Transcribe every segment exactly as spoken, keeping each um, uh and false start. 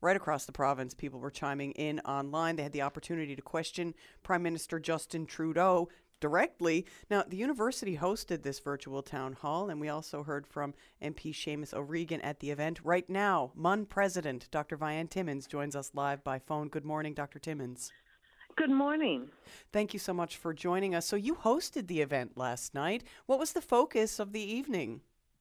right across the province, people were chiming in online. They had the opportunity to question Prime Minister Justin Trudeau directly. Now, the university hosted this virtual town hall, and we also heard from M P Seamus O'Regan at the event. Right now, M U N President Doctor Vian Timmins joins us live by phone. Good morning, Doctor Timmins. Good morning. Thank you so much for joining us. So you hosted the event last night. What was the focus of the evening?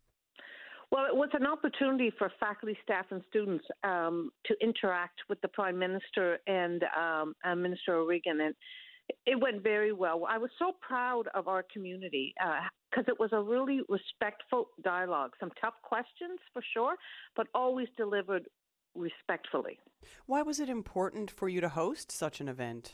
Well, it was an opportunity for faculty, staff, and students um, to interact with the Prime Minister and um, uh, Minister O'Regan, and it went very well. I was so proud of our community because uh, it was a really respectful dialogue. Some tough questions for sure, but always delivered respectfully. Why was it important for you to host such an event?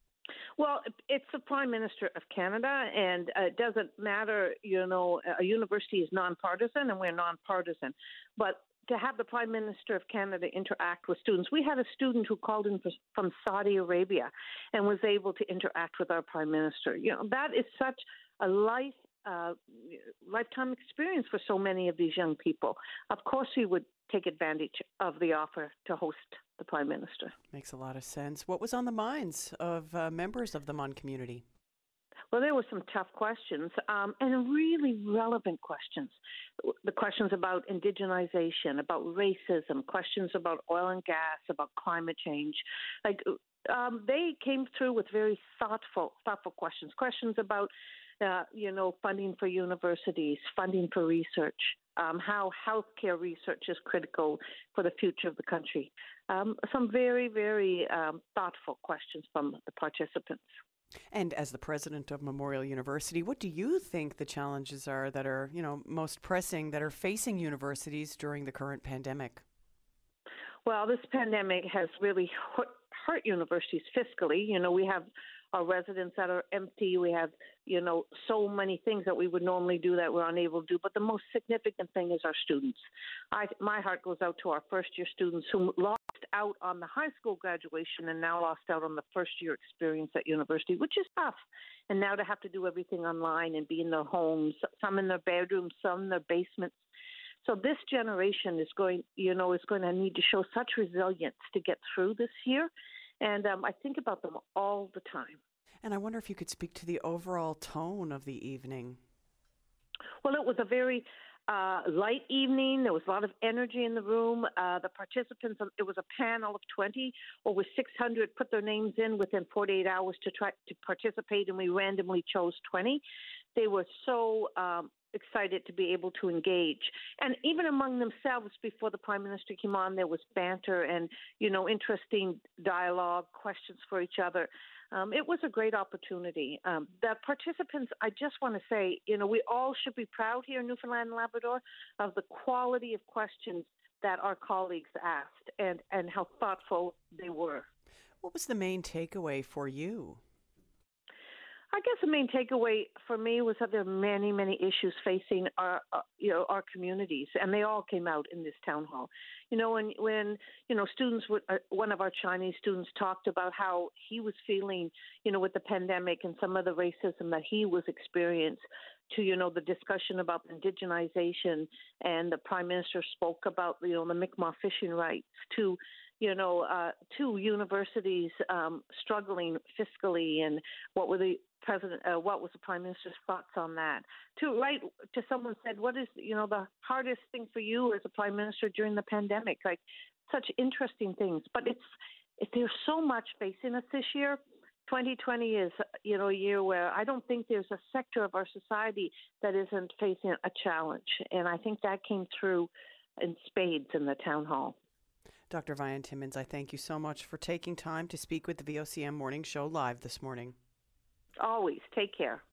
Well, it's the Prime Minister of Canada, and uh, it doesn't matter, you know, a university is nonpartisan, and we're nonpartisan. But to have the Prime Minister of Canada interact with students, we had a student who called in for, from Saudi Arabia and was able to interact with our Prime Minister. You know, that is such a life, uh, lifetime experience for so many of these young people. Of course, we would take advantage of the offer to host the Prime Minister. Makes a lot of sense. What was on the minds of uh, members of the M U N community? Well, there were some tough questions um, and really relevant questions. The questions about indigenization, about racism, questions about oil and gas, about climate change. Like um, they came through with very thoughtful, thoughtful questions. Questions about, uh, you know, funding for universities, funding for research. Um, how healthcare research is critical for the future of the country. Um, some very, very um, thoughtful questions from the participants. And as the president of Memorial University, what do you think the challenges are that are, you know, most pressing that are facing universities during the current pandemic? Well, this pandemic has really hurt, hurt universities fiscally. You know, we have our residents that are empty. We have, you know, so many things that we would normally do that we're unable to do. But the most significant thing is our students. I, my heart goes out to our first-year students who lost out on the high school graduation and now lost out on the first-year experience at university, which is tough. And now to have to do everything online and be in their homes, some in their bedrooms, some in their basements. So this generation is going, you know, is going to need to show such resilience to get through this year. And um, I think about them all the time. And I wonder if you could speak to the overall tone of the evening. Well, it was a very uh, light evening. There was a lot of energy in the room. Uh, the participants, it was a panel of twenty. Over six hundred put their names in within forty-eight hours to try to participate, and we randomly chose twenty. They were so um, excited to be able to engage. And even among themselves, before the Prime Minister came on, there was banter and, you know, interesting dialogue, questions for each other. Um, it was a great opportunity. Um, the participants, I just want to say, you know, we all should be proud here in Newfoundland and Labrador of the quality of questions that our colleagues asked and, and how thoughtful they were. What was the main takeaway for you? I guess the main takeaway for me was that there are many, many issues facing our, uh, you know, our communities, and they all came out in this town hall. You know, when when you know students, would, uh, one of our Chinese students talked about how he was feeling, you know, with the pandemic and some of the racism that he was experiencing. To you know the discussion about indigenization, and the Prime Minister spoke about you know the Mi'kmaq fishing rights. To you know, uh, two universities um, struggling fiscally, and what were the president, uh, what was the Prime Minister's thoughts on that? To right to someone said, what is you know the hardest thing for you as a Prime Minister during the pandemic? Like such interesting things, but it's if there's so much facing us this year. twenty twenty is, you know, a year where I don't think there's a sector of our society that isn't facing a challenge, and I think that came through in spades in the town hall. Doctor Vian Timmins, I thank you so much for taking time to speak with the V O C M Morning Show live this morning. Always. Take care.